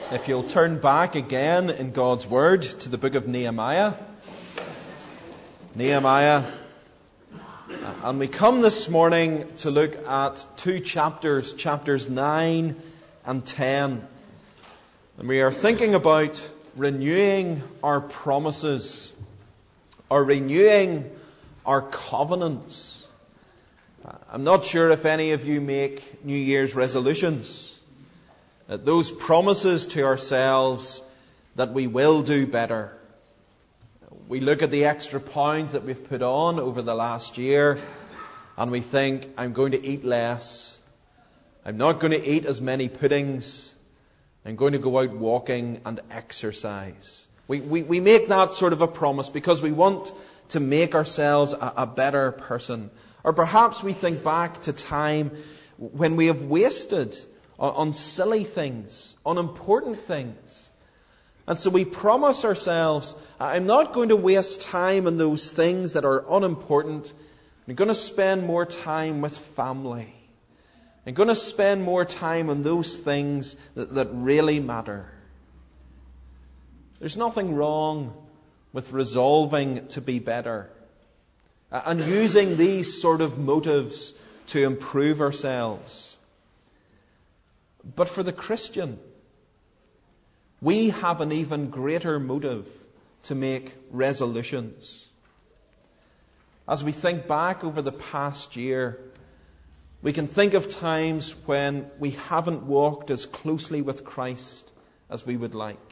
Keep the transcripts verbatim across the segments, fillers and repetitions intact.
If you'll turn back again in God's Word to the book of Nehemiah. Nehemiah. And we come this morning to look at two chapters, chapters nine and ten. And we are thinking about renewing our promises, or renewing our covenants. I'm not sure if any of you make New Year's resolutions. Those promises to ourselves that we will do better. We look at the extra pounds that we've put on over the last year and we think, I'm going to eat less. I'm not going to eat as many puddings. I'm going to go out walking and exercise. We, we, we make that sort of a promise because we want to make ourselves a, a better person. Or perhaps we think back to time when we have wasted on, on silly things, on important things. And so we promise ourselves, I'm not going to waste time on those things that are unimportant. I'm going to spend more time with family. I'm going to spend more time on those things that, that really matter. There's nothing wrong with resolving to be better and using these sort of motives to improve ourselves. But for the Christian, we have an even greater motive to make resolutions. As we think back over the past year, we can think of times when we haven't walked as closely with Christ as we would like.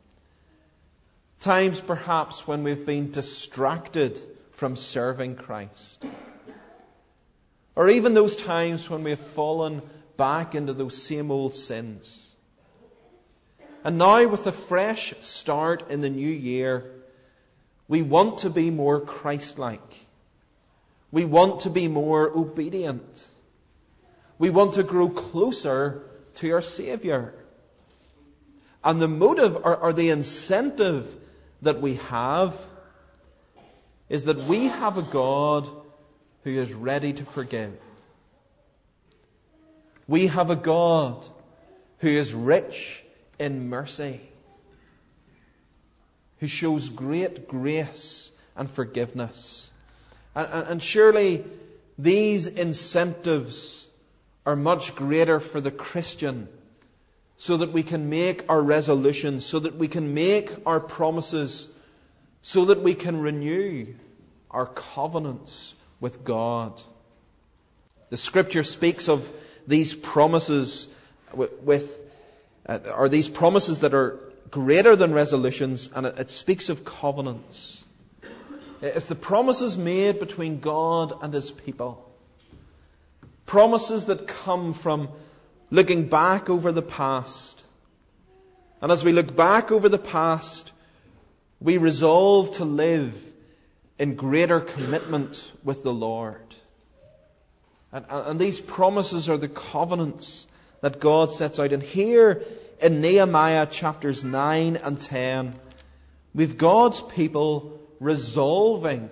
Times perhaps when we've been distracted from serving Christ. Or even those times when we've fallen back into those same old sins. And now with a fresh start in the new year, we want to be more Christ-like. We want to be more obedient. We want to grow closer to our Saviour. And the motive or, or the incentive that we have is that we have a God who is ready to forgive. We have a God who is rich in mercy, who shows great grace and forgiveness. And, and, and surely these incentives are much greater for the Christian, so that we can make our resolutions, so that we can make our promises, so that we can renew our covenants with God. The Scripture speaks of these promises with, with uh, or these promises that are greater than resolutions, and it, it speaks of covenants. It's the promises made between God and His people. Promises that come from looking back over the past. And as we look back over the past, we resolve to live in greater commitment with the Lord. And, and these promises are the covenants that God sets out. And here in Nehemiah chapters nine and ten, we've God's people resolving,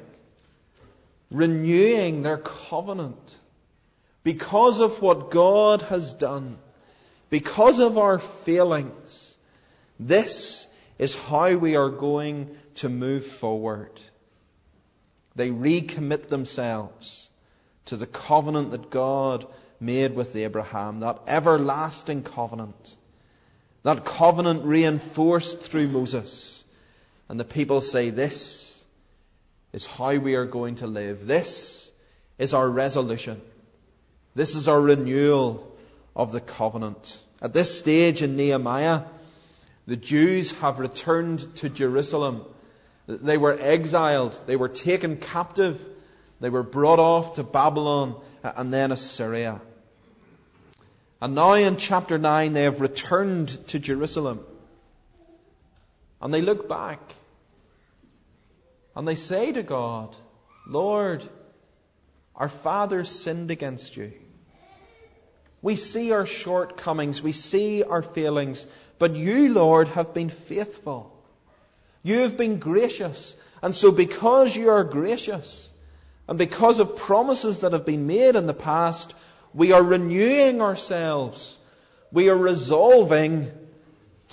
renewing their covenant because of what God has done, because of our failings. This is how we are going to move forward. They recommit themselves to the covenant that God made with Abraham, that everlasting covenant, that covenant reinforced through Moses. And the people say, this is how we are going to live. This is our resolution. This is our renewal of the covenant. At this stage in Nehemiah, the Jews have returned to Jerusalem. They were exiled. They were taken captive. They were brought off to Babylon and then Assyria. And now in chapter nine, they have returned to Jerusalem. And they look back. And they say to God, Lord, our fathers sinned against you. We see our shortcomings. We see our failings. But you, Lord, have been faithful. You have been gracious. And so because you are gracious, and because of promises that have been made in the past, we are renewing ourselves. We are resolving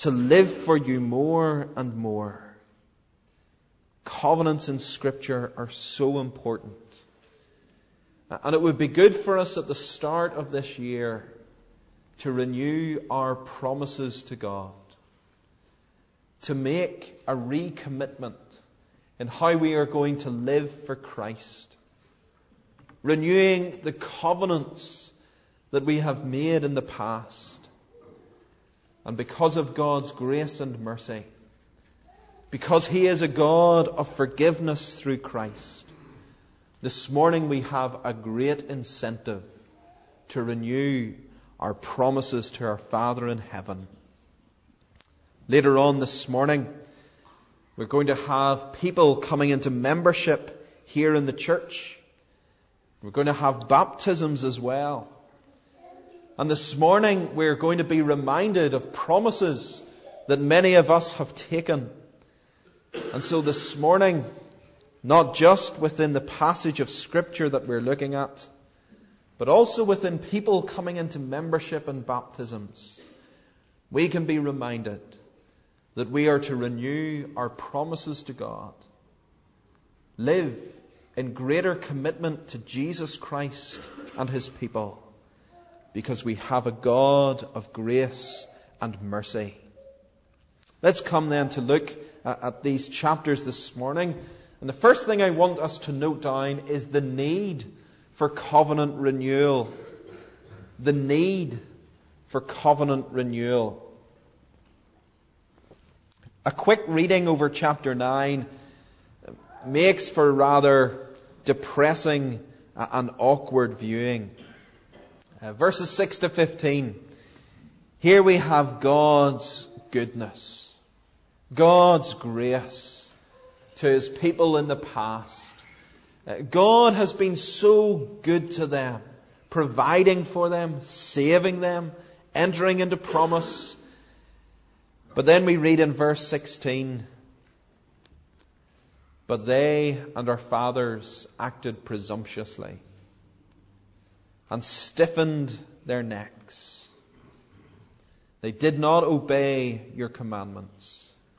to live for you more and more. Covenants in Scripture are so important. And it would be good for us at the start of this year to renew our promises to God, to make a recommitment in how we are going to live for Christ, renewing the covenants that we have made in the past. And because of God's grace and mercy, because He is a God of forgiveness through Christ, this morning we have a great incentive to renew our promises to our Father in heaven. Later on this morning, we're going to have people coming into membership here in the church. We're going to have baptisms as well. And this morning we're going to be reminded of promises that many of us have taken. And so this morning, not just within the passage of Scripture that we're looking at, but also within people coming into membership and baptisms, we can be reminded that we are to renew our promises to God, live in greater commitment to Jesus Christ and His people, because we have a God of grace and mercy. Let's come then to look at these chapters this morning. And the first thing I want us to note down is the need for covenant renewal. The need for covenant renewal. A quick reading over chapter nine makes for rather depressing and awkward viewing. Uh, verses six to fifteen. Here we have God's goodness, God's grace to His people in the past. Uh, God has been so good to them, providing for them, saving them, entering into promise. But then we read in verse sixteen, but they and our fathers acted presumptuously and stiffened their necks. They did not obey your commandments.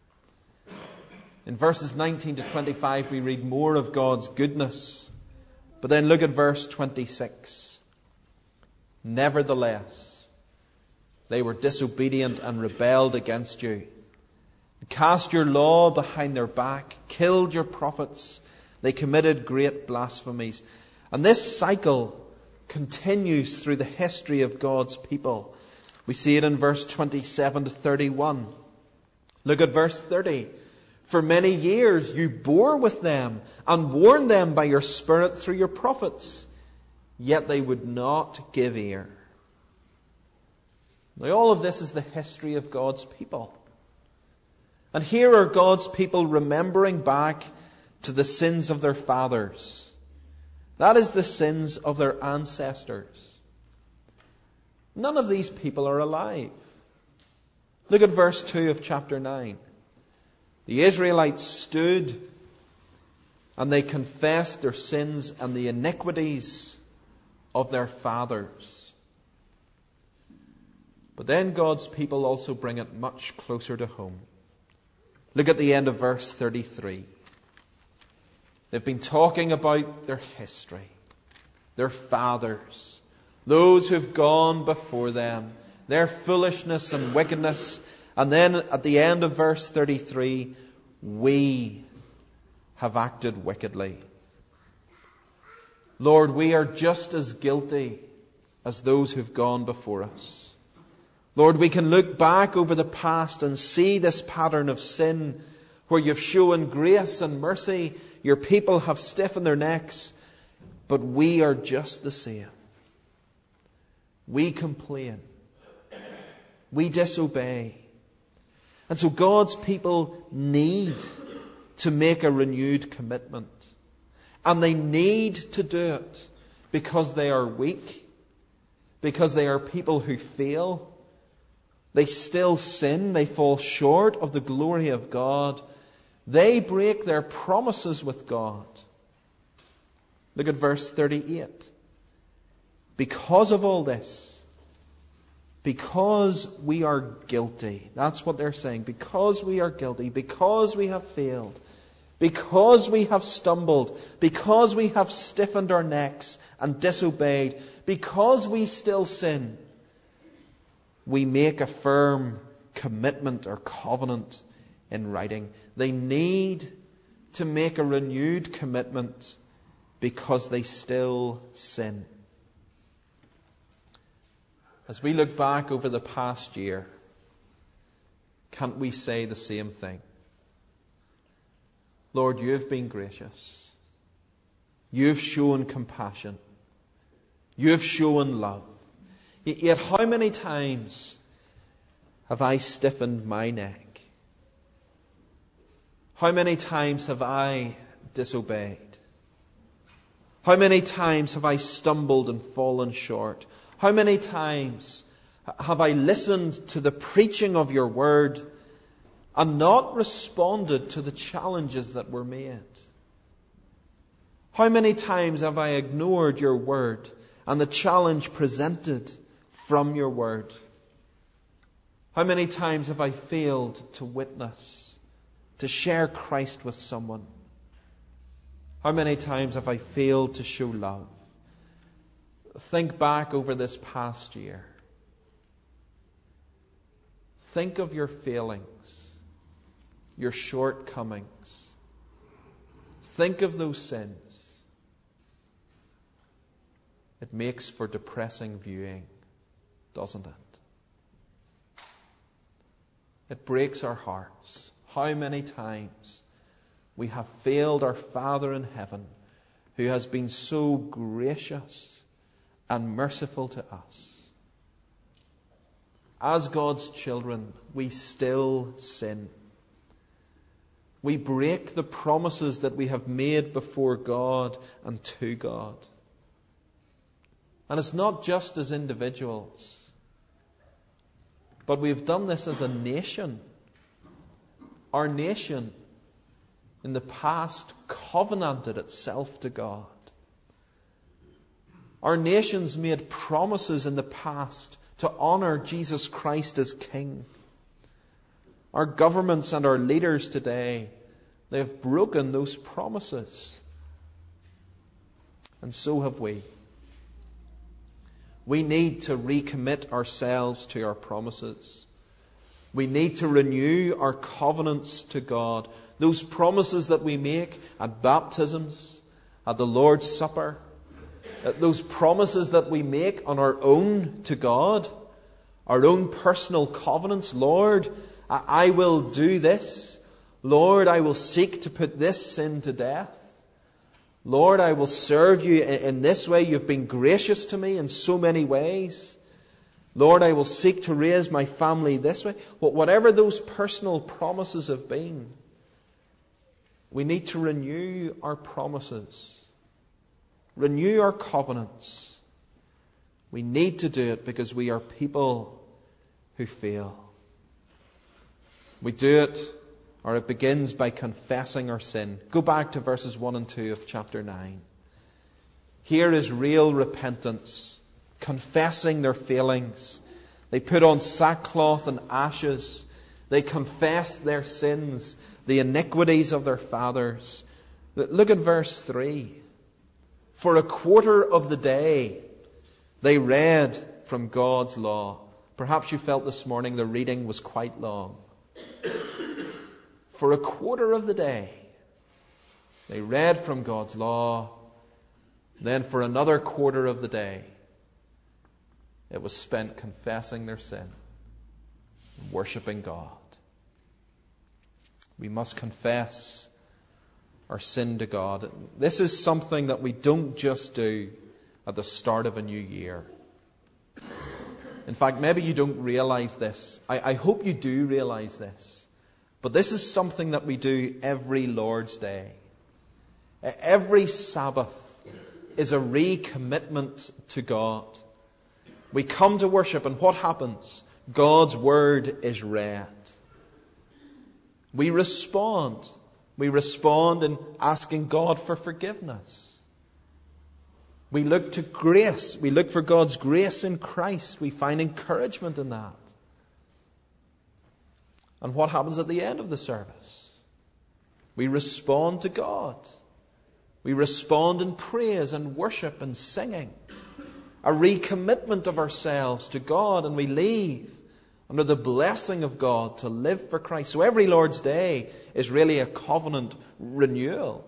In verses nineteen to twenty-five we read more of God's goodness. But then look at verse twenty-six. Nevertheless, they were disobedient and rebelled against you. Cast your law behind their back, killed your prophets. They committed great blasphemies. And this cycle continues through the history of God's people. We see it in verse twenty-seven to thirty-one. Look at verse thirty. For many years you bore with them and warned them by your Spirit through your prophets, yet they would not give ear. Now all of this is the history of God's people. And here are God's people remembering back to the sins of their fathers. That is the sins of their ancestors. None of these people are alive. Look at verse two of chapter nine. The Israelites stood and they confessed their sins and the iniquities of their fathers. But then God's people also bring it much closer to home. Look at the end of verse thirty-three. They've been talking about their history, their fathers, those who've gone before them, their foolishness and wickedness. And then at the end of verse thirty-three, we have acted wickedly. Lord, we are just as guilty as those who've gone before us. Lord, we can look back over the past and see this pattern of sin where you've shown grace and mercy. Your people have stiffened their necks, but we are just the same. We complain. We disobey. And so God's people need to make a renewed commitment. And they need to do it because they are weak, because they are people who fail. They still sin. They fall short of the glory of God. They break their promises with God. Look at verse thirty-eight. Because of all this, Because we are guilty. That's what they're saying. Because we are guilty. Because we have failed. Because we have stumbled. Because we have stiffened our necks and disobeyed. Because we still sin. We make a firm commitment or covenant in writing. They need to make a renewed commitment because they still sin. As we look back over the past year, can't we say the same thing? Lord, you have been gracious. You have shown compassion. You have shown love. Yet how many times have I stiffened my neck? How many times have I disobeyed? How many times have I stumbled and fallen short? How many times have I listened to the preaching of your word and not responded to the challenges that were made? How many times have I ignored your word and the challenge presented from your word? How many times have I failed to witness, to share Christ with someone? How many times have I failed to show love? Think back over this past year. Think of your failings, your shortcomings. Think of those sins. It makes for depressing viewing, doesn't it? It breaks our hearts. How many times we have failed our Father in heaven, who has been so gracious and merciful to us. As God's children, we still sin. We break the promises that we have made before God and to God. And it's not just as individuals, but we've done this as a nation. Our nation in the past covenanted itself to God. Our nations made promises in the past to honor Jesus Christ as King. Our governments and our leaders today, they have broken those promises. And so have we. We need to recommit ourselves to our promises. We need to renew our covenants to God. Those promises that we make at baptisms, at the Lord's Supper, those promises that we make on our own to God, our own personal covenants. Lord, I will do this. Lord, I will seek to put this sin to death. Lord, I will serve you in this way. You've been gracious to me in so many ways. Lord, I will seek to raise my family this way. Whatever those personal promises have been, we need to renew our promises. Renew our covenants. We need to do it because we are people who fail. We do it, or it begins by confessing our sin. Go back to verses one and two of chapter nine. Here is real repentance, confessing their failings. They put on sackcloth and ashes. They confess their sins, the iniquities of their fathers. Look at verse three. For a quarter of the day, they read from God's law. Perhaps you felt this morning the reading was quite long. For a quarter of the day, they read from God's law. Then for another quarter of the day, it was spent confessing their sin, worshipping God. We must confess our sin to God. This is something that we don't just do at the start of a new year. In fact, maybe you don't realize this. I, I hope you do realize this. But this is something that we do every Lord's Day. Every Sabbath is a recommitment to God. We come to worship, and what happens? God's Word is read. We respond. We respond in asking God for forgiveness. We look to grace. We look for God's grace in Christ. We find encouragement in that. And what happens at the end of the service? We respond to God. We respond in praise and worship and singing. A recommitment of ourselves to God, and we leave under the blessing of God to live for Christ. So every Lord's Day is really a covenant renewal.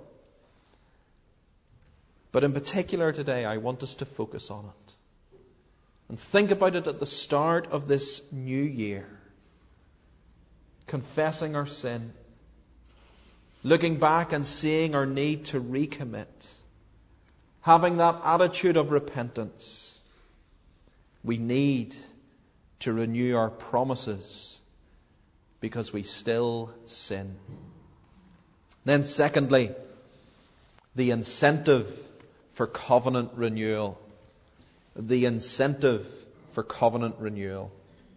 But in particular today, I want us to focus on it and think about it at the start of this new year. Confessing our sin, looking back and seeing our need to recommit, having that attitude of repentance. We need to renew our promises because we still sin. Then secondly, the incentive for covenant renewal. The incentive for covenant renewal.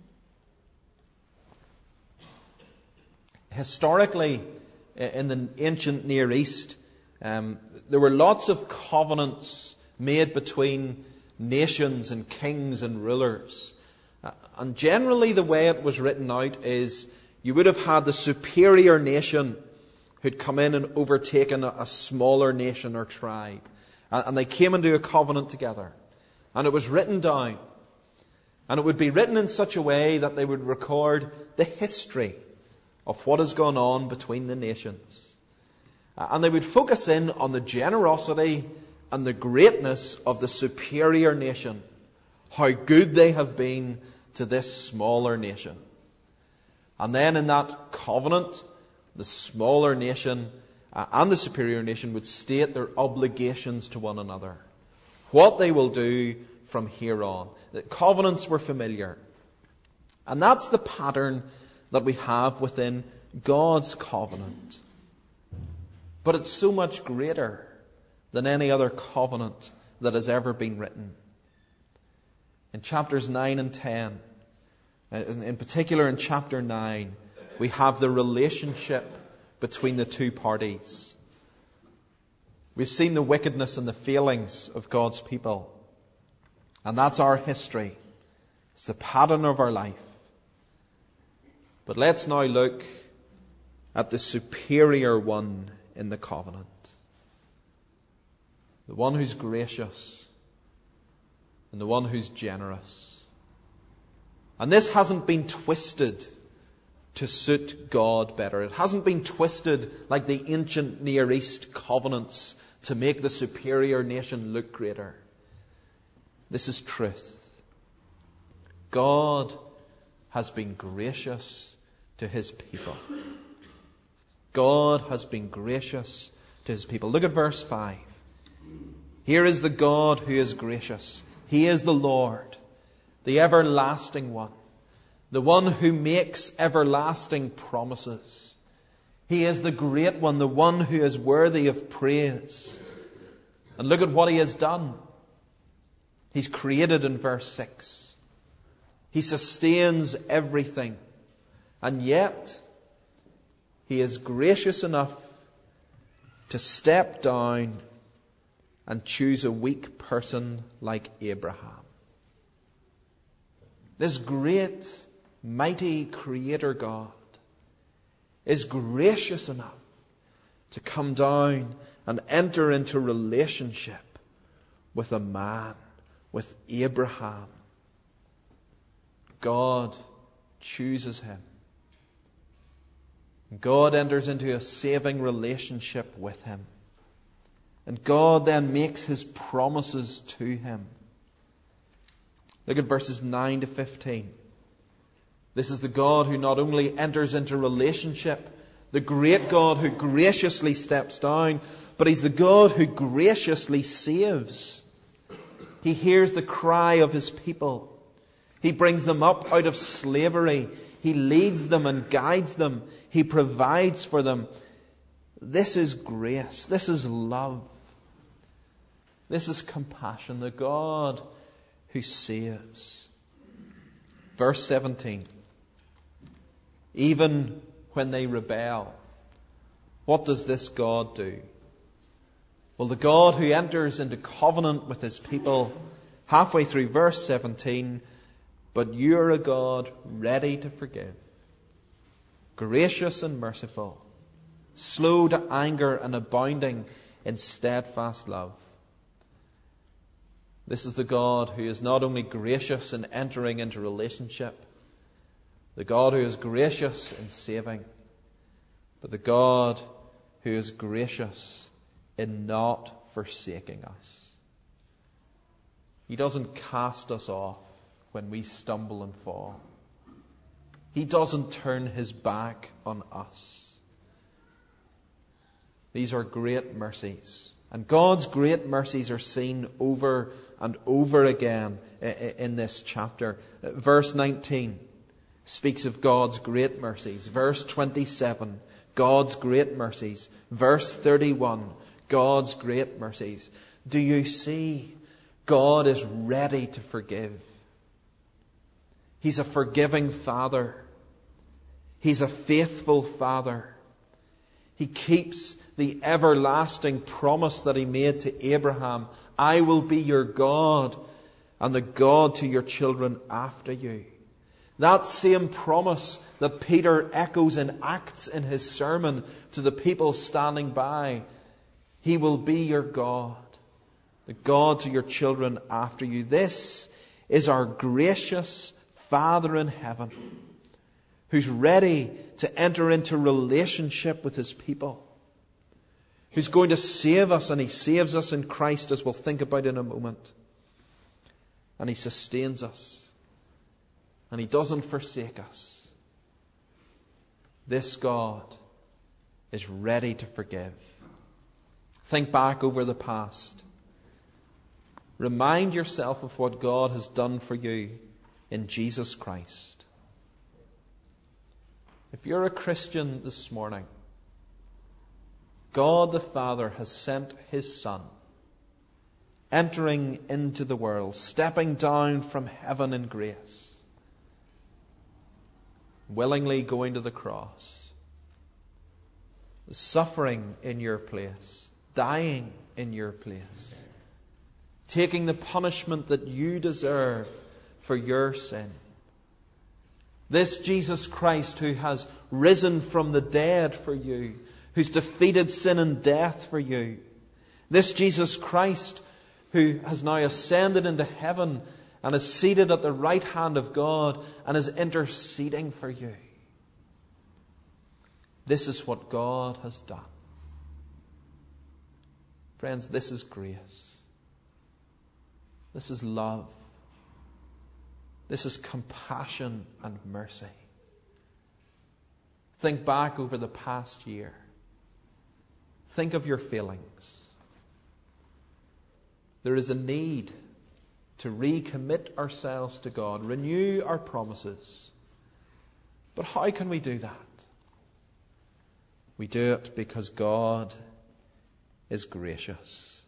Historically, in the ancient Near East, um, there were lots of covenants made between nations and kings and rulers. Uh, and generally the way it was written out is you would have had the superior nation who'd come in and overtaken a, a smaller nation or tribe. And, and they came into a covenant together. And it was written down. And it would be written in such a way that they would record the history of what has gone on between the nations. And they would focus in on the generosity and the greatness of the superior nation. How good they have been to this smaller nation. And then in that covenant, the smaller nation uh, and the superior nation would state their obligations to one another. What they will do from here on. The covenants were familiar. And that's the pattern that we have within God's covenant. But it's so much greater than any other covenant that has ever been written. In chapters nine and ten, in particular in chapter nine, we have the relationship between the two parties. We've seen the wickedness and the failings of God's people. And that's our history. It's the pattern of our life. But let's now look at the superior one in the covenant. The one who's gracious and the one who's generous. And this hasn't been twisted to suit God better. It hasn't been twisted like the ancient Near East covenants to make the superior nation look greater. This is truth. God has been gracious to His people. God has been gracious to His people. Look at verse five. Here is the God who is gracious. He is the Lord, the everlasting one, the one who makes everlasting promises. He is the great one, the one who is worthy of praise. And look at what He has done. He's created in verse six. He sustains everything. And yet, He is gracious enough to step down and choose a weak person like Abraham. This great, mighty Creator God is gracious enough to come down and enter into relationship with a man, with Abraham. God chooses him. God enters into a saving relationship with him. And God then makes His promises to him. Look at verses nine to fifteen. This is the God who not only enters into relationship, the great God who graciously steps down, but He's the God who graciously saves. He hears the cry of His people. He brings them up out of slavery. He leads them and guides them. He provides for them. This is grace. This is love. This is compassion. The God who saves. Verse seventeen. Even when they rebel, what does this God do? Well, the God who enters into covenant with his people, halfway through verse seventeen, but you're a God ready to forgive, gracious and merciful, slow to anger and abounding in steadfast love. This is the God who is not only gracious in entering into relationship, the God who is gracious in saving, but the God who is gracious in not forsaking us. He doesn't cast us off when we stumble and fall. He doesn't turn his back on us. These are great mercies. And God's great mercies are seen over and over again in this chapter. Verse nineteen speaks of God's great mercies. Verse twenty-seven, God's great mercies. Verse thirty-one, God's great mercies. Do you see? God is ready to forgive. He's a forgiving Father. He's a faithful Father. He keeps the everlasting promise that he made to Abraham. I will be your God and the God to your children after you. That same promise that Peter echoes in Acts in his sermon to the people standing by. He will be your God, the God to your children after you. This is our gracious Father in heaven, who's ready to enter into relationship with his people, who's going to save us, and he saves us in Christ, as we'll think about in a moment. And he sustains us, and he doesn't forsake us. This God is ready to forgive. Think back over the past. Remind yourself of what God has done for you in Jesus Christ. If you're a Christian this morning, God the Father has sent his Son, entering into the world, stepping down from heaven in grace, willingly going to the cross, suffering in your place, dying in your place, taking the punishment that you deserve for your sin. This Jesus Christ, who has risen from the dead for you, who's defeated sin and death for you. This Jesus Christ, who has now ascended into heaven and is seated at the right hand of God and is interceding for you. This is what God has done. Friends, this is grace. This is love. This is compassion and mercy. Think back over the past year. Think of your feelings. There is a need to recommit ourselves to God, renew our promises. But how can we do that? We do it because God is gracious.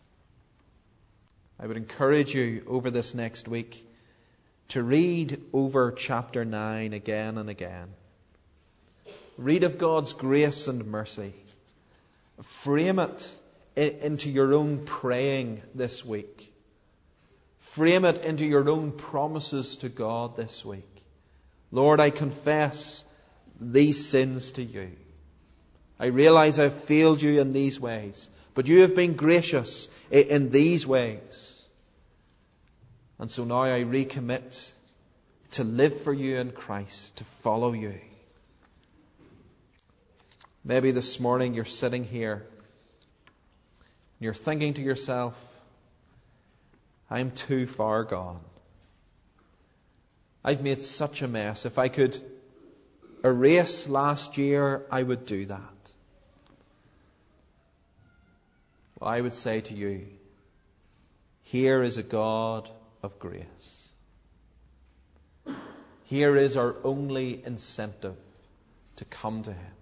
I would encourage you over this next week to read over chapter nine again and again. Read of God's grace and mercy. Frame it into your own praying this week. Frame it into your own promises to God this week. Lord, I confess these sins to you. I realize I've failed you in these ways, but you have been gracious in these ways. And so now I recommit to live for you in Christ, to follow you. Maybe this morning you're sitting here and you're thinking to yourself, I'm too far gone. I've made such a mess. If I could erase last year, I would do that. Well, I would say to you, here is a God of grace. Here is our only incentive to come to him.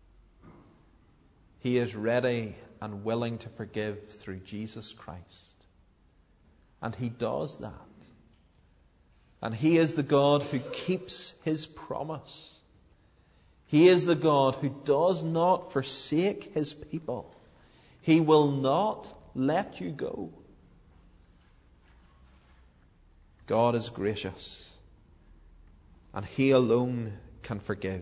He is ready and willing to forgive through Jesus Christ. And he does that. And he is the God who keeps his promise. He is the God who does not forsake his people. He will not let you go. God is gracious, and He alone can forgive.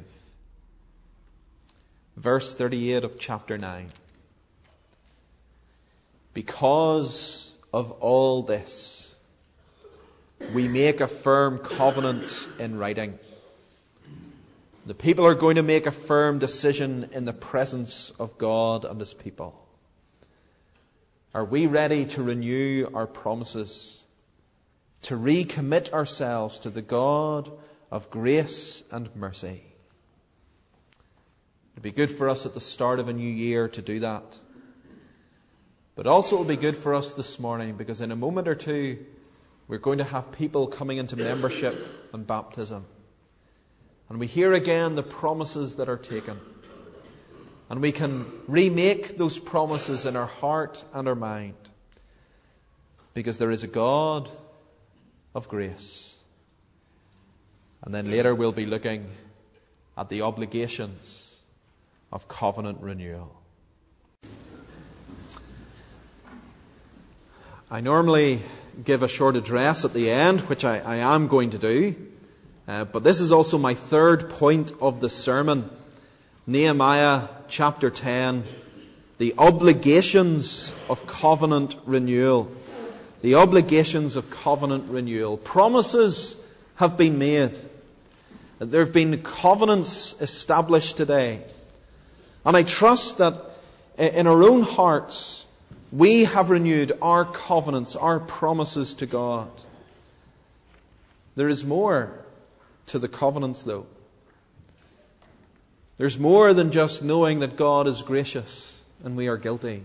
Verse thirty-eight of chapter nine. Because of all this, we make a firm covenant in writing. The people are going to make a firm decision in the presence of God and His people. Are we ready to renew our promises, to recommit ourselves to the God of grace and mercy? It'd be good for us at the start of a new year to do that. But also it'll be good for us this morning, because in a moment or two we're going to have people coming into membership and baptism. And we hear again the promises that are taken. And we can remake those promises in our heart and our mind. Because there is a God of grace. And then later we'll be looking at the obligations of covenant renewal. I normally give a short address at the end, which I, I am going to do. Uh, but this is also my third point of the sermon. Nehemiah chapter ten. The obligations of covenant renewal. The obligations of covenant renewal. Promises have been made. There have been covenants established today. And I trust that in our own hearts, we have renewed our covenants, our promises to God. There is more to the covenants, though. There's more than just knowing that God is gracious and we are guilty.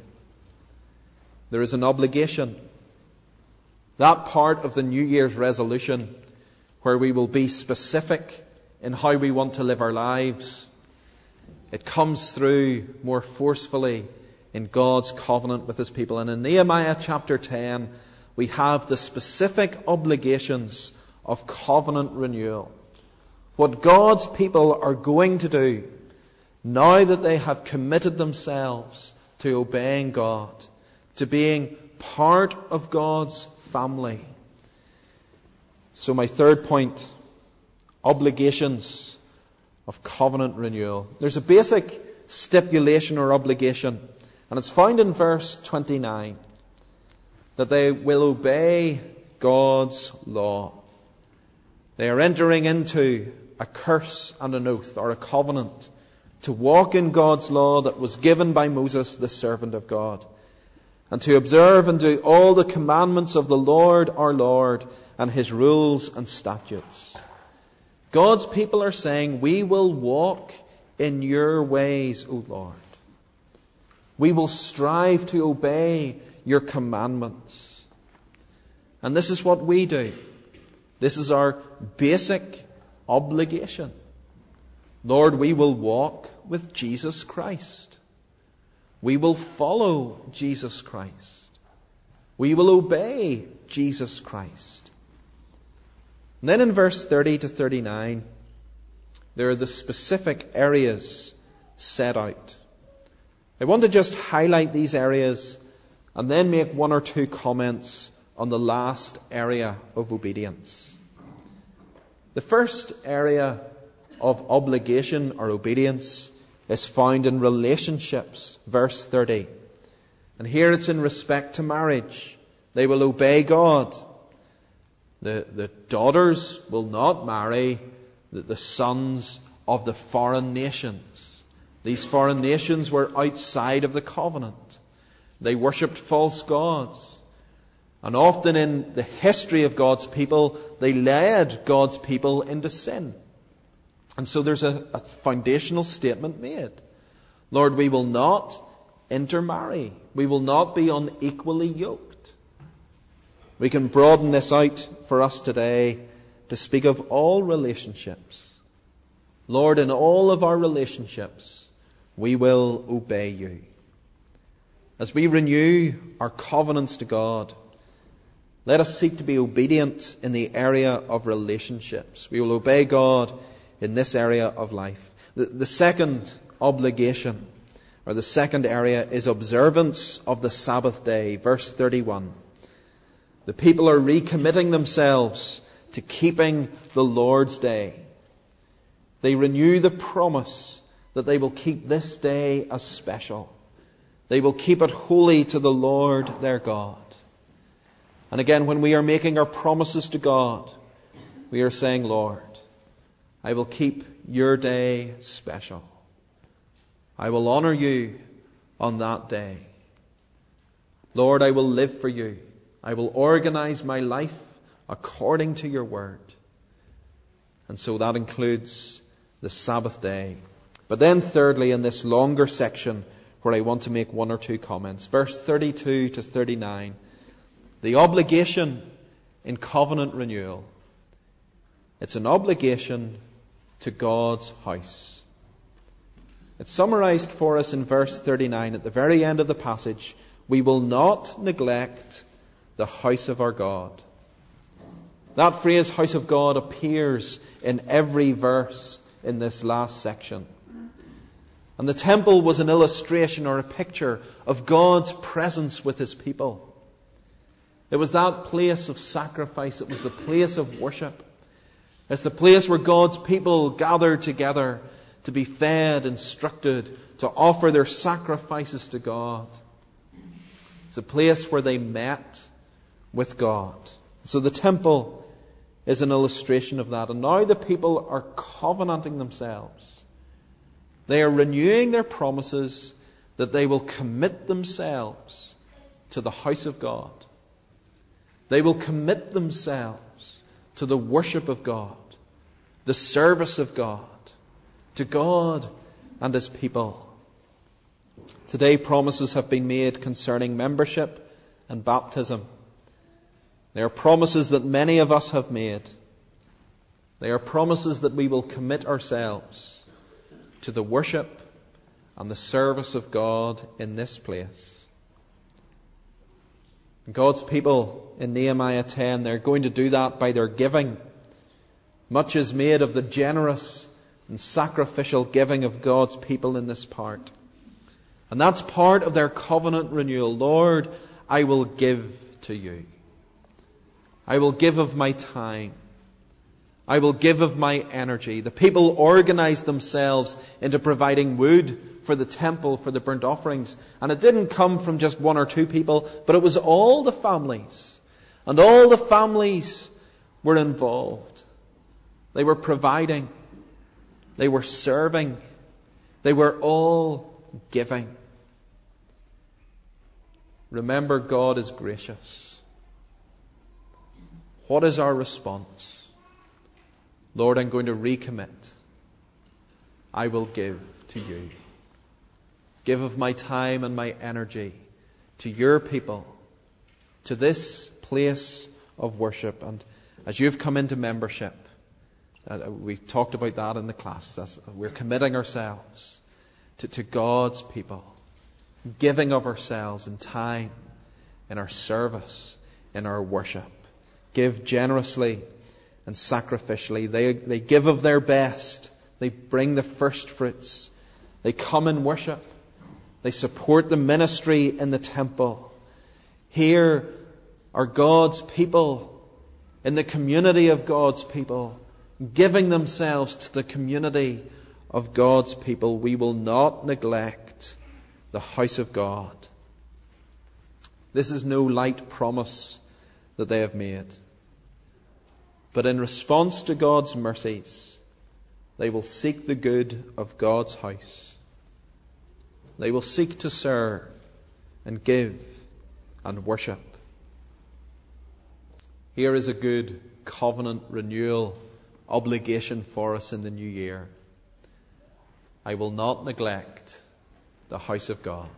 There is an obligation. That part of the New Year's resolution where we will be specific in how we want to live our lives. It comes through more forcefully in God's covenant with His people. And in Nehemiah chapter ten, we have the specific obligations of covenant renewal. What God's people are going to do now that they have committed themselves to obeying God, to being part of God's family. So my third point, obligations of covenant renewal. There's a basic stipulation or obligation, and it's found in verse twenty-nine, that they will obey God's law. They are entering into a curse and an oath, or a covenant, to walk in God's law that was given by Moses, the servant of God, and to observe and do all the commandments of the Lord our Lord and His rules and statutes. God's people are saying, we will walk in your ways, O Lord. We will strive to obey your commandments. And this is what we do. This is our basic obligation. Lord, we will walk with Jesus Christ. We will follow Jesus Christ. We will obey Jesus Christ. And then in verse thirty to thirty-nine, there are the specific areas set out. I want to just highlight these areas and then make one or two comments on the last area of obedience. The first area of obligation or obedience is found in relationships, verse thirty. And here it's in respect to marriage. They will obey God. The, the daughters will not marry the, the sons of the foreign nations. These foreign nations were outside of the covenant. They worshipped false gods. And often in the history of God's people, they led God's people into sin. And so there's a, a foundational statement made. Lord, we will not intermarry. We will not be unequally yoked. We can broaden this out for us today to speak of all relationships. Lord, in all of our relationships, we will obey you. As we renew our covenants to God, let us seek to be obedient in the area of relationships. We will obey God in this area of life. The, the second obligation, or the second area, is observance of the Sabbath day. Verse thirty-one. The people are recommitting themselves to keeping the Lord's day. They renew the promise that they will keep this day as special. They will keep it holy to the Lord their God. And again, when we are making our promises to God, we are saying, Lord, I will keep your day special. I will honor you on that day. Lord, I will live for you. I will organize my life according to your word. And so that includes the Sabbath day. But then thirdly, in this longer section where I want to make one or two comments, verse thirty-two to thirty-nine, the obligation in covenant renewal. It's an obligation to God's house. It's summarized for us in verse thirty-nine at the very end of the passage. We will not neglect the house of our God. That phrase, house of God, appears in every verse in this last section. And the temple was an illustration or a picture of God's presence with his people. It was that place of sacrifice. It was the place of worship. It's the place where God's people gathered together to be fed, instructed, to offer their sacrifices to God. It's a place where they met with God. So the temple is an illustration of that. And now the people are covenanting themselves. They are renewing their promises that they will commit themselves to the house of God. They will commit themselves to the worship of God, the service of God, to God and his people. Today promises have been made concerning membership and baptism. They are promises that many of us have made. They are promises that we will commit ourselves to the worship and the service of God in this place. God's people in Nehemiah ten, they're going to do that by their giving. Much is made of the generous and sacrificial giving of God's people in this part. And that's part of their covenant renewal. Lord, I will give to you. I will give of my time. I will give of my energy. The people organized themselves into providing wood for the temple, for the burnt offerings. And it didn't come from just one or two people, but it was all the families. And all the families were involved. They were providing. They were serving. They were all giving. Remember, God is gracious. What is our response? Lord, I'm going to recommit. I will give to you. Give of my time and my energy to your people, to this place of worship. And as you've come into membership, uh, we've talked about that in the class. That's, we're committing ourselves to, to God's people, giving of ourselves in time, in our service, in our worship. Give generously and sacrificially. They, they give of their best. They bring the first fruits. They come in worship. They support the ministry in the temple. Here are God's people in the community of God's people, giving themselves to the community of God's people. We will not neglect the house of God. This is no light promise that they have made. But in response to God's mercies, they will seek the good of God's house. They will seek to serve and give and worship. Here is a good covenant renewal obligation for us in the new year. I will not neglect the house of God.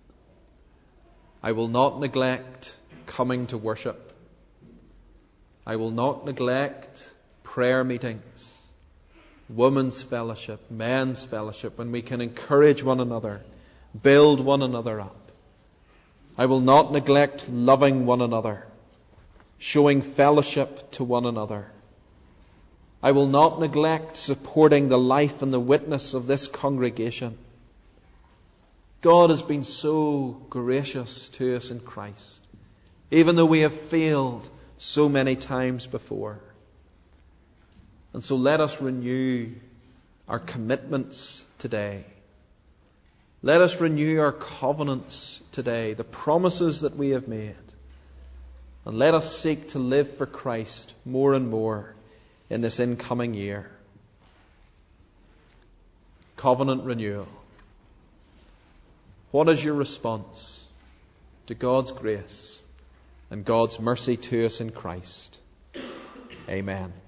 I will not neglect coming to worship. I will not neglect prayer meetings, women's fellowship, men's fellowship, when we can encourage one another, build one another up. I will not neglect loving one another, showing fellowship to one another. I will not neglect supporting the life and the witness of this congregation. God has been so gracious to us in Christ, even though we have failed so many times before. And so let us renew our commitments today. Let us renew our covenants today, the promises that we have made. And let us seek to live for Christ more and more in this incoming year. Covenant renewal. What is your response to God's grace and God's mercy to us in Christ? Amen.